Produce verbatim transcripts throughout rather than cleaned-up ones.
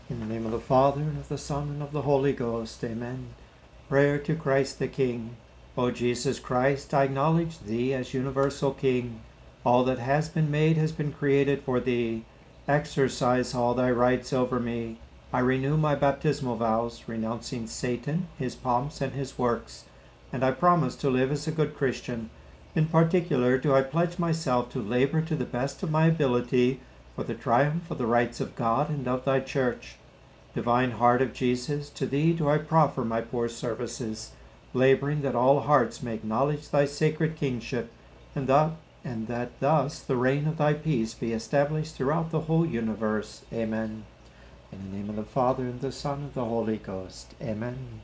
In the name of the Father, and of the Son, and of the Holy Ghost. Amen. Prayer to Christ the King. O Jesus Christ, I acknowledge Thee as universal King. All that has been made has been created for Thee. Exercise all Thy rights over me. I renew my baptismal vows, renouncing Satan, his pomps, and his works, and I promise to live as a good Christian. In particular, do I pledge myself to labor to the best of my ability for the triumph of the rights of God and of Thy Church. Divine Heart of Jesus, to Thee do I proffer my poor services, laboring that all hearts may acknowledge Thy sacred kingship, and that, and that thus the reign of Thy peace be established throughout the whole universe. Amen. In the name of the Father, and the Son, and the Holy Ghost. Amen.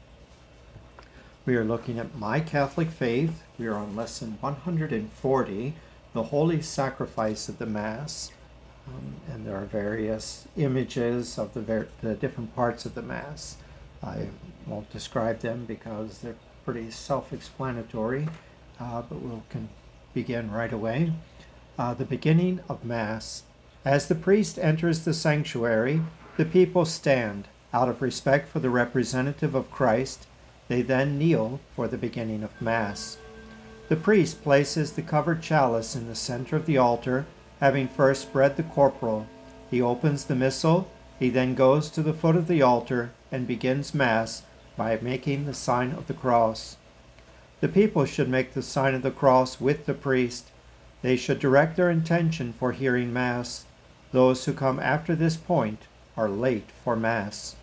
We are looking at My Catholic Faith. We are on lesson one hundred forty, the Holy Sacrifice of the Mass. Um, and there are various images of the, ver- the different parts of the Mass. I won't describe them because they're pretty self-explanatory, uh, but we'll can begin right away. Uh, the beginning of Mass. As the priest enters the sanctuary, the people stand. Out of respect for the representative of Christ, they then kneel for the beginning of Mass. The priest places the covered chalice in the center of the altar, having first spread the corporal. He opens the missal. He then goes to the foot of the altar and begins Mass by making the sign of the cross. The people should make the sign of the cross with the priest. They should direct their intention for hearing Mass. Those who come after this point are late for Mass.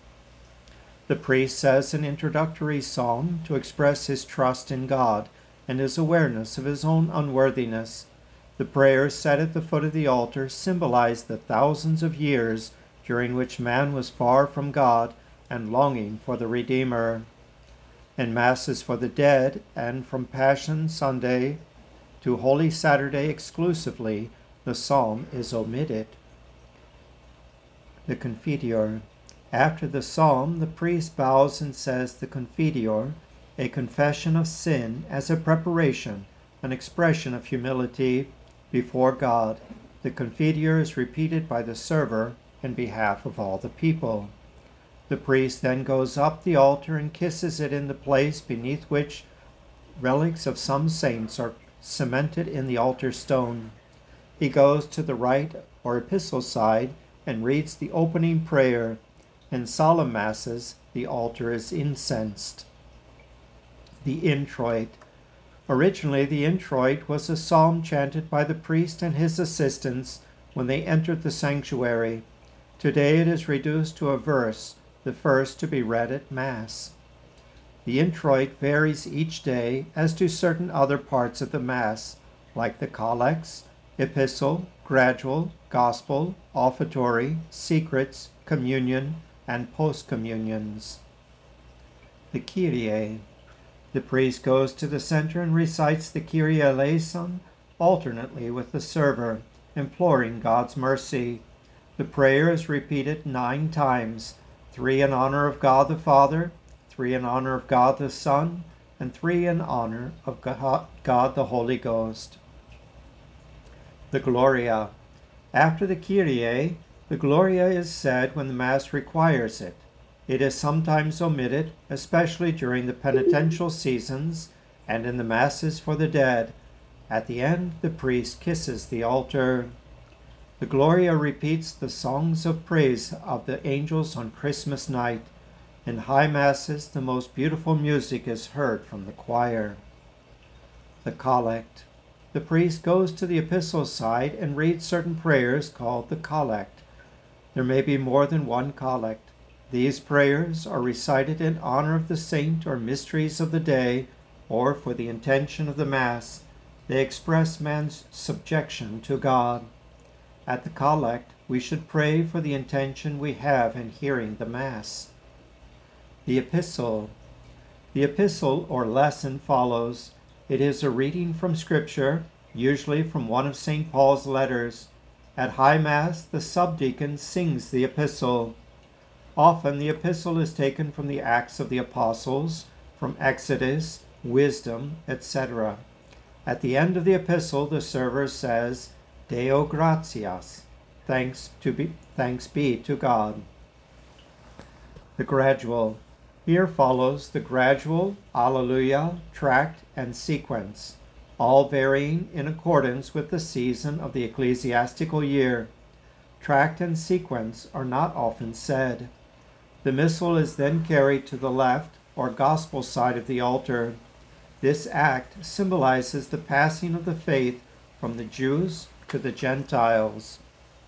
The priest says an introductory psalm to express his trust in God and his awareness of his own unworthiness. The prayers said at the foot of the altar symbolize the thousands of years during which man was far from God and longing for the Redeemer. In Masses for the dead and from Passion Sunday to Holy Saturday exclusively, the psalm is omitted. The Confiteor. After the psalm, the priest bows and says the Confiteor, a confession of sin as a preparation, an expression of humility before God. The Confiteor is repeated by the server in behalf of all the people. The priest then goes up the altar and kisses it in the place beneath which relics of some saints are cemented in the altar stone. He goes to the right or epistle side and reads the opening prayer. In solemn Masses, the altar is incensed. The Introit. Originally, the Introit was a psalm chanted by the priest and his assistants when they entered the sanctuary. Today it is reduced to a verse, the first to be read at Mass. The Introit varies each day as do certain other parts of the Mass, like the collects, epistle, gradual, gospel, offertory, secrets, communion, and post-communions. The Kyrie. The priest goes to the center and recites the Kyrie eleison alternately with the server, imploring God's mercy. The prayer is repeated nine times, three in honor of God the Father, three in honor of God the Son, and three in honor of God the Holy Ghost. The Gloria. After the Kyrie, the Gloria is said when the Mass requires it. It is sometimes omitted, especially during the penitential seasons and in the Masses for the dead. At the end, the priest kisses the altar. The Gloria repeats the songs of praise of the angels on Christmas night. In high Masses, the most beautiful music is heard from the choir. The Collect. The priest goes to the epistle side and reads certain prayers called the Collect. There may be more than one Collect. These prayers are recited in honor of the saint or mysteries of the day, or for the intention of the Mass. They express man's subjection to God. At the Collect, we should pray for the intention we have in hearing the Mass. The Epistle. The Epistle or lesson follows. It is a reading from Scripture, usually from one of Saint Paul's letters. At High Mass, the subdeacon sings the Epistle. Often the epistle is taken from the Acts of the Apostles, from Exodus, Wisdom, et cetera. At the end of the epistle, the server says, Deo gratias, thanks, to be, thanks be to God. The gradual. Here follows the gradual, Alleluia, tract, and sequence, all varying in accordance with the season of the ecclesiastical year. Tract and sequence are not often said. The missal is then carried to the left or gospel side of the altar. This act symbolizes the passing of the faith from the Jews to the Gentiles.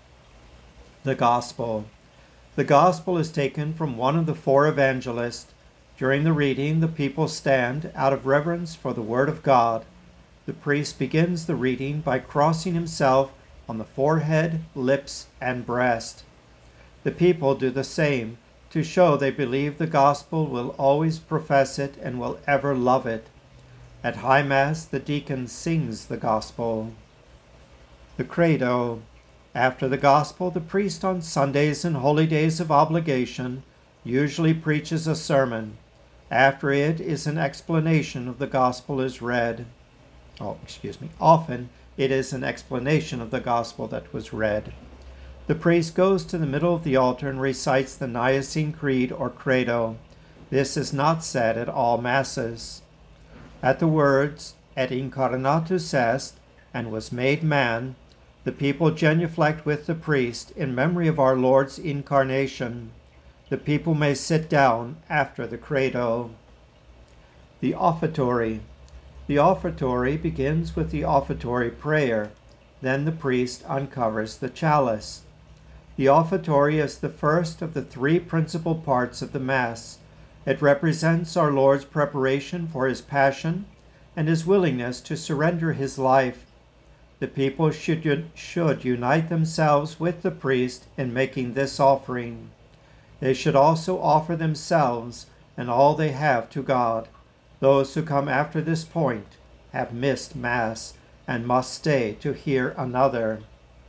The Gospel. The Gospel is taken from one of the four evangelists. During the reading, the people stand out of reverence for the Word of God. The priest begins the reading by crossing himself on the forehead, lips, and breast. The people do the same to show they believe the Gospel, will always profess it, and will ever love it. At High Mass, the deacon sings the Gospel. The Credo. After the Gospel, the priest on Sundays and holy days of obligation usually preaches a sermon. After it is an explanation of the Gospel is read. Oh, excuse me. Often it is an explanation of the Gospel that was read. The priest goes to the middle of the altar and recites the Nicene Creed or Credo. This is not said at all Masses. At the words, Et incarnatus est, and was made man, the people genuflect with the priest in memory of our Lord's incarnation. The people may sit down after the Credo. The Offertory. The offertory begins with the offertory prayer. Then the priest uncovers the chalice. The offertory is the first of the three principal parts of the Mass. It represents our Lord's preparation for his passion and his willingness to surrender his life. The people should, should unite themselves with the priest in making this offering. They should also offer themselves and all they have to God. Those who come after this point have missed Mass and must stay to hear another.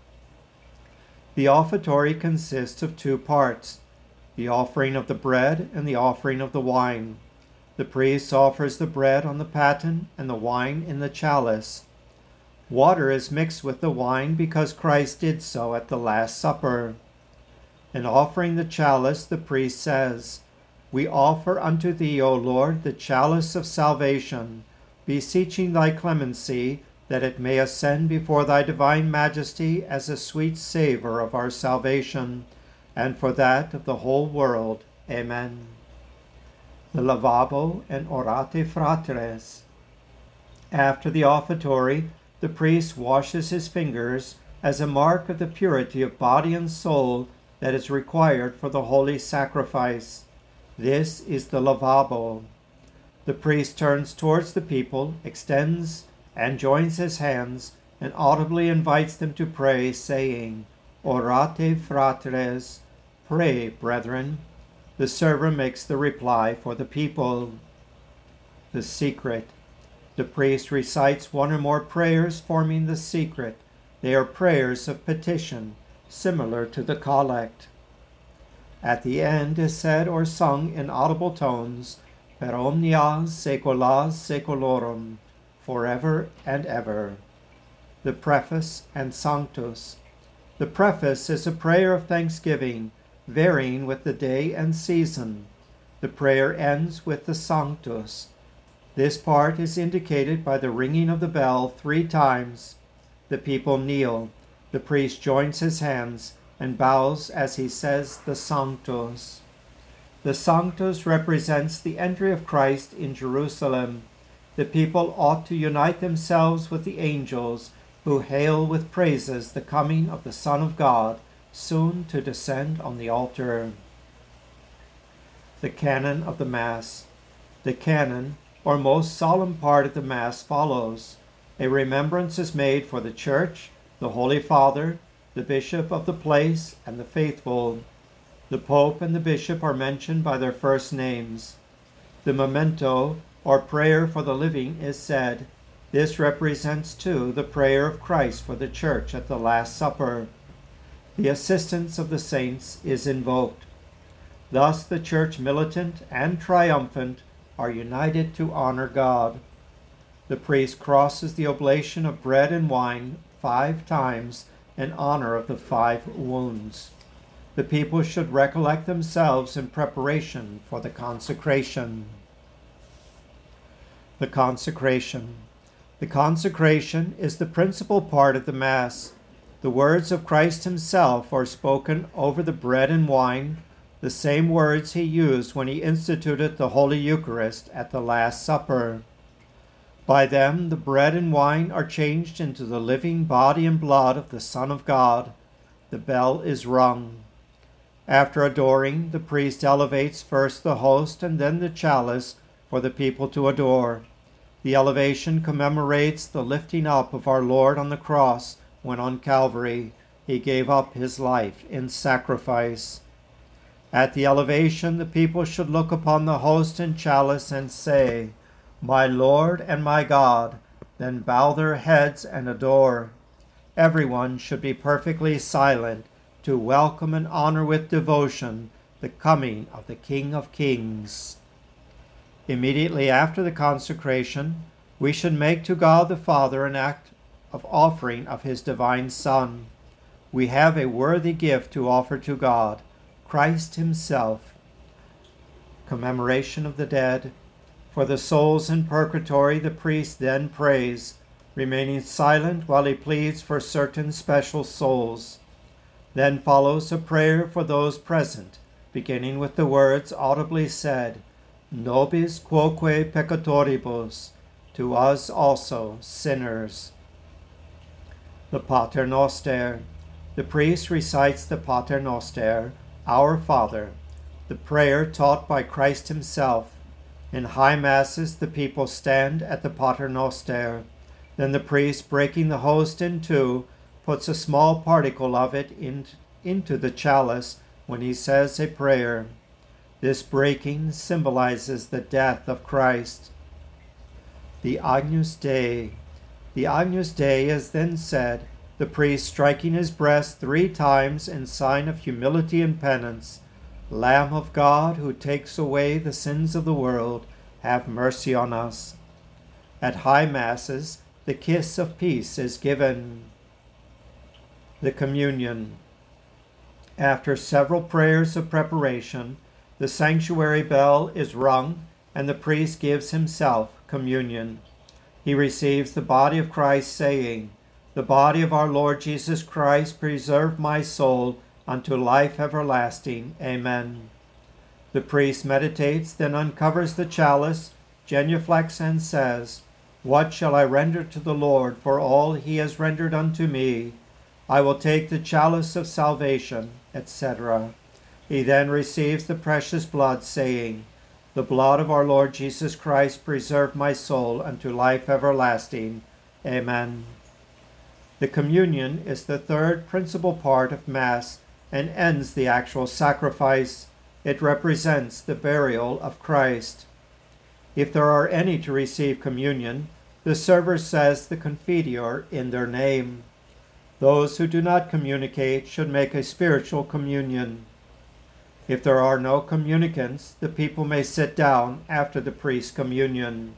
The offertory consists of two parts, the offering of the bread and the offering of the wine. The priest offers the bread on the paten and the wine in the chalice. Water is mixed with the wine because Christ did so at the Last Supper. In offering the chalice, the priest says, We offer unto thee, O Lord, the chalice of salvation, beseeching thy clemency, that it may ascend before thy divine majesty as a sweet savour of our salvation, and for that of the whole world. Amen. The Lavabo and Orate Fratres. After the offertory, the priest washes his fingers as a mark of the purity of body and soul that is required for the holy sacrifice. This is the lavabo. The priest turns towards the people, extends and joins his hands, and audibly invites them to pray, saying, Orate fratres, pray, brethren. The server makes the reply for the people. The secret. The priest recites one or more prayers forming the secret. They are prayers of petition, similar to the collect. At the end is said or sung in audible tones, Per omnia saecula saeculorum, forever and ever. The preface and sanctus. The preface is a prayer of thanksgiving, varying with the day and season. The prayer ends with the sanctus. This part is indicated by the ringing of the bell three times. The people kneel. The priest joins his hands and bows as he says the Sanctus. The Sanctus represents the entry of Christ in Jerusalem. The people ought to unite themselves with the angels who hail with praises the coming of the Son of God, soon to descend on the altar. The Canon of the Mass. The canon, or most solemn part of the Mass, follows. A remembrance is made for the Church, the Holy Father, the Bishop of the place, and the faithful. The Pope and the Bishop are mentioned by their first names. The memento, or prayer for the living, is said. This represents, too, the prayer of Christ for the Church at the Last Supper. The assistance of the saints is invoked. Thus the Church militant and triumphant are united to honor God. The priest crosses the oblation of bread and wine five times in honor of the five wounds. the people should recollect themselves in preparation for the consecration. The consecration. The consecration is the principal part of the Mass. The words of Christ himself are spoken over the bread and wine, the same words he used when he instituted the Holy Eucharist at the Last Supper. By them the bread and wine are changed into the living body and blood of the Son of God. The bell is rung. After adoring, the priest elevates first the host and then the chalice for the people to adore. The elevation commemorates the lifting up of our Lord on the cross when on Calvary he gave up his life in sacrifice. At the elevation, the people should look upon the host and chalice and say, "My Lord and my God," then bow their heads and adore. Everyone should be perfectly silent to welcome and honor with devotion the coming of the King of Kings. Immediately after the consecration, we should make to God the Father an act of offering of his divine Son. We have a worthy gift to offer to God, Christ himself. Commemoration of the dead. For the souls in purgatory, the priest then prays, remaining silent while he pleads for certain special souls. Then follows a prayer for those present, beginning with the words audibly said, Nobis quoque peccatoribus, to us also, sinners. The Pater Noster. The priest recites the Pater Noster, Our Father, the prayer taught by Christ himself. In high masses the people stand at the Pater Noster. Then the priest, breaking the host in two, puts a small particle of it in, into the chalice when he says a prayer. This breaking symbolizes the death of Christ. The Agnus Dei. The Agnus Dei is then said, the priest striking his breast three times in sign of humility and penance. Lamb of God, who takes away the sins of the world, have mercy on us. At high masses, the kiss of peace is given. The Communion. After several prayers of preparation, the sanctuary bell is rung, and the priest gives himself communion. He receives the body of Christ, saying, The body of our Lord Jesus Christ preserve my soul unto life everlasting. Amen. The priest meditates, then uncovers the chalice, genuflects, and says, What shall I render to the Lord for all he has rendered unto me? I will take the chalice of salvation, et cetera. He then receives the precious blood, saying, The blood of our Lord Jesus Christ preserve my soul unto life everlasting. Amen. The communion is the third principal part of Mass and ends the actual sacrifice. It represents the burial of Christ. If there are any to receive communion, the server says the Confiteor in their name. Those who do not communicate should make a spiritual communion. If there are no communicants, the people may sit down after the priest's communion.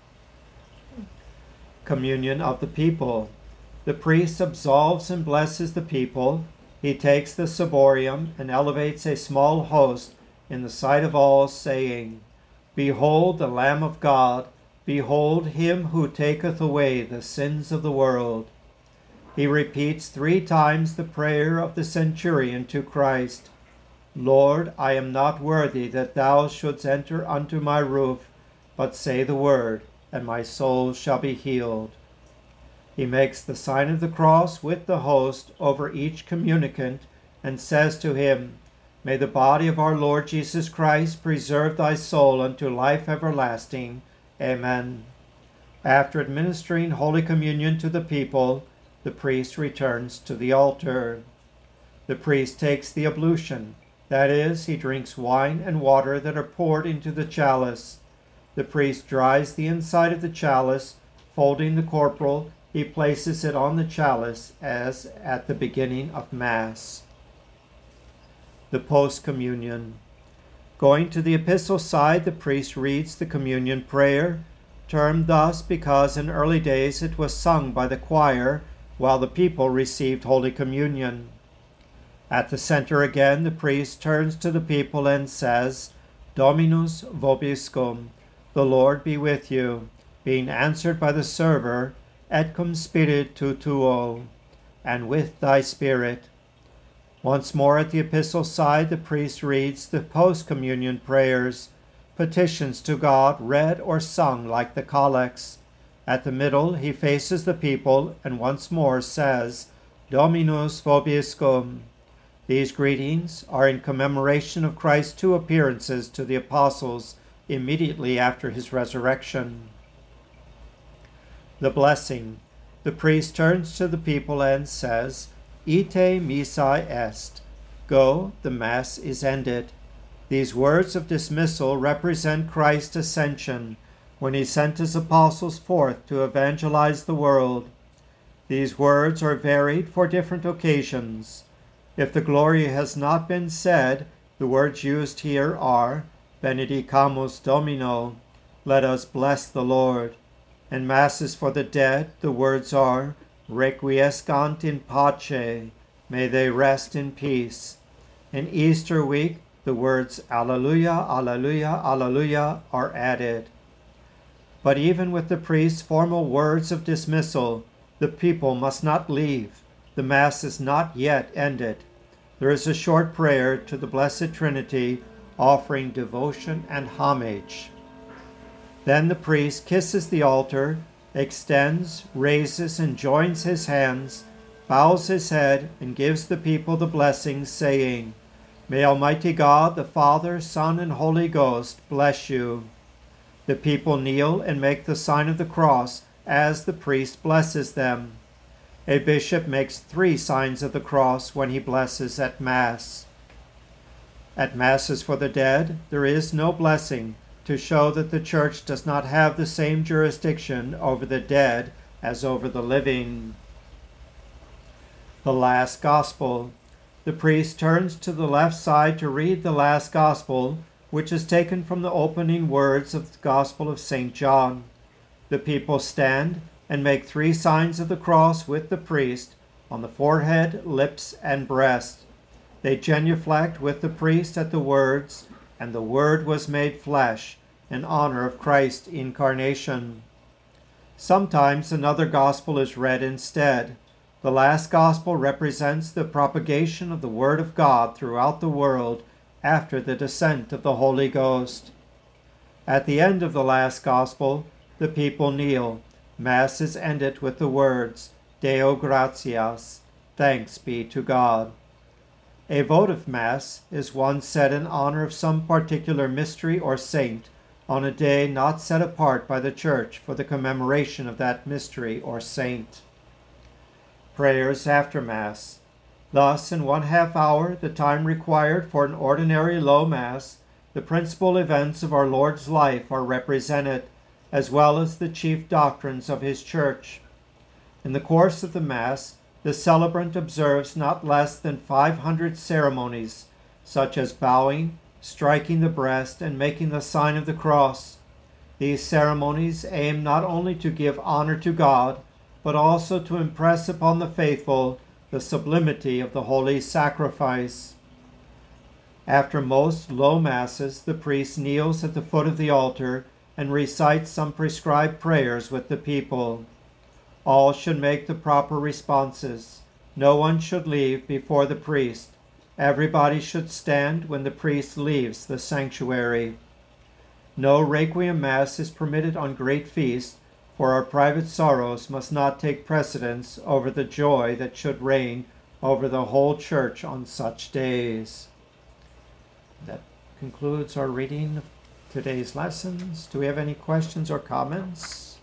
Communion of the people. The priest absolves and blesses the people. He takes the ciborium and elevates a small host in the sight of all, saying, Behold the Lamb of God, behold him who taketh away the sins of the world. He repeats three times the prayer of the centurion to Christ. Lord, I am not worthy that thou shouldst enter unto my roof, but say the word, and my soul shall be healed. He makes the sign of the cross with the host over each communicant, and says to him, May the body of our Lord Jesus Christ preserve thy soul unto life everlasting. Amen. After administering Holy Communion to the people, the priest returns to the altar. The priest takes the ablution. That is, he drinks wine and water that are poured into the chalice. The priest dries the inside of the chalice, folding the corporal. He places it on the chalice as at the beginning of Mass. The post-communion. Going to the epistle side, the priest reads the communion prayer, termed thus because in early days it was sung by the choir while the people received Holy Communion. At the center again, the priest turns to the people and says, Dominus vobiscum, the Lord be with you, being answered by the server, Et cum spiritu tuo, and with thy spirit. Once more at the epistle side, the priest reads the post-communion prayers, petitions to God read or sung like the collects. At the middle, he faces the people and once more says, Dominus vobiscum. These greetings are in commemoration of Christ's two appearances to the apostles immediately after his resurrection. The blessing. The priest turns to the people and says, Ite missae est. Go, the Mass is ended. These words of dismissal represent Christ's ascension, when he sent his apostles forth to evangelize the world. These words are varied for different occasions. If the Gloria has not been said, the words used here are, Benedicamus Domino, let us bless the Lord. In Masses for the dead, the words are, Requiescant in pace, may they rest in peace. In Easter week, the words Alleluia, Alleluia, Alleluia are added. But even with the priest's formal words of dismissal, the people must not leave. The Mass is not yet ended. There is a short prayer to the Blessed Trinity, offering devotion and homage. Then the priest kisses the altar, extends, raises, and joins his hands, bows his head, and gives the people the blessing, saying, May Almighty God, the Father, Son, and Holy Ghost, bless you. The people kneel and make the sign of the cross as the priest blesses them. A bishop makes three signs of the cross when he blesses at Mass. At Masses for the dead, there is no blessing, to show that the Church does not have the same jurisdiction over the dead as over the living. The last Gospel. The priest turns to the left side to read the last Gospel, which is taken from the opening words of the Gospel of Saint John. The people stand and make three signs of the cross with the priest on the forehead, lips, and breast. They genuflect with the priest at the words, and the Word was made flesh, in honor of Christ's incarnation. Sometimes another gospel is read instead. The last gospel represents the propagation of the Word of God throughout the world after the descent of the Holy Ghost. At the end of the last gospel, the people kneel. Mass is ended with the words, Deo gratias, thanks be to God. A votive Mass is one said in honor of some particular mystery or saint on a day not set apart by the Church for the commemoration of that mystery or saint. Prayers after Mass. Thus, in one half hour, the time required for an ordinary low Mass, the principal events of our Lord's life are represented, as well as the chief doctrines of his Church. In the course of the Mass, the celebrant observes not less than five hundred ceremonies, such as bowing, striking the breast, and making the sign of the cross. These ceremonies aim not only to give honor to God, but also to impress upon the faithful the sublimity of the holy sacrifice. After most low Masses, the priest kneels at the foot of the altar and recites some prescribed prayers with the people. All should make the proper responses. No one should leave before the priest. Everybody should stand when the priest leaves the sanctuary. No Requiem Mass is permitted on great feasts, for our private sorrows must not take precedence over the joy that should reign over the whole Church on such days. That concludes our reading of today's lessons. Do we have any questions or comments?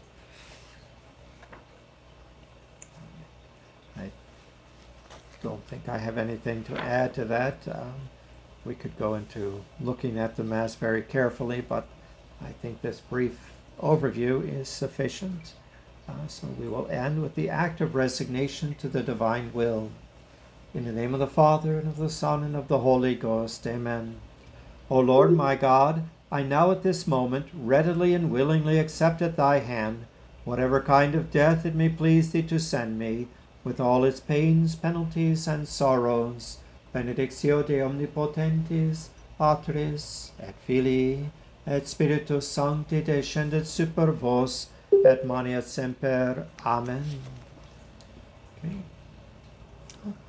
I don't think I have anything to add to that. Um, we could go into looking at the Mass very carefully, but I think this brief overview is sufficient. Uh, so we will end with the act of resignation to the divine will. In the name of the Father, and of the Son, and of the Holy Ghost. Amen. O Lord my God, I now at this moment readily and willingly accept at thy hand whatever kind of death it may please thee to send me, with all its pains, penalties, and sorrows, benedictio de omnipotentis, Patris, et Filii, et Spiritus Sancti descendet super vos, et maneat semper. Amen. Okay.